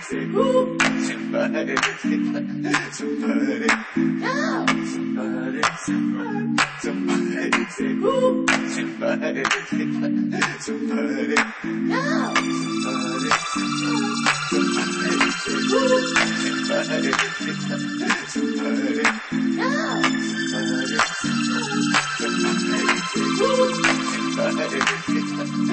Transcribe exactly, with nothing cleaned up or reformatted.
say who? Somebody, somebody, no. Somebody, somebody, somebody say who? Somebody, somebody, no. Somebody, somebody say who? Somebody, somebody, no. Somebody, somebody say who? Somebody,